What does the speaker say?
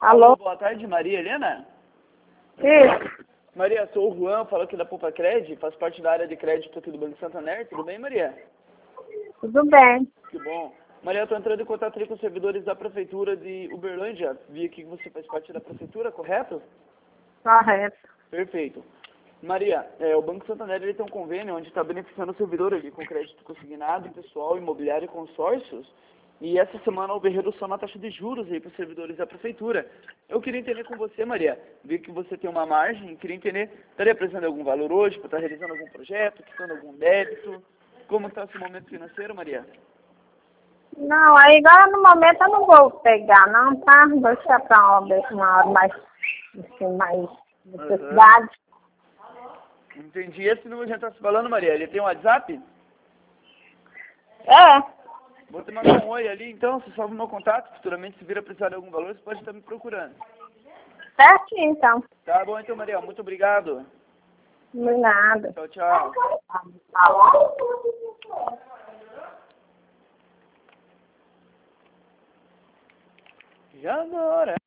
Alô? Boa tarde, Maria Helena. Isso. Maria, sou o Juan, falo aqui da Poupa Cred, faço parte da área de crédito aqui do Banco Santander. Tudo bem, Maria? Tudo bem. Que bom. Maria, eu estou entrando em contato ali com os servidores da Prefeitura de Uberlândia. Vi aqui que você faz parte da Prefeitura, correto? Correto. Perfeito. Maria, o Banco Santander ele tem um convênio onde está beneficiando o servidor ali com crédito consignado, pessoal, imobiliário e consórcios. E essa semana houve redução na taxa de juros aí para os servidores da Prefeitura. Eu queria entender com você, Maria, vi que você tem uma margem, queria entender, estaria apresentando algum valor hoje para estar realizando algum projeto, quitando algum débito? Como está esse momento financeiro, Maria? Não, aí agora no momento eu não vou pegar não, tá? Vou deixar pra uma hora mais, assim, mais necessidade. Entendi. Esse número que a gente está se falando, Maria, ele tem um WhatsApp? É, Vou te mandar um oi ali, então, você salva o meu contato, futuramente se vir a precisar de algum valor, você pode estar me procurando. certinho então. Tá bom então, Maria, muito obrigado. De nada. Tchau, tchau. E agora?